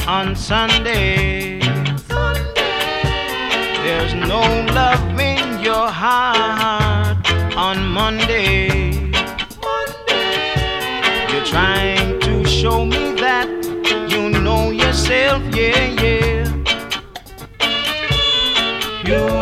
on Sunday. There's no love in your heart on Monday. You're trying to show me that you know yourself, yeah, yeah. You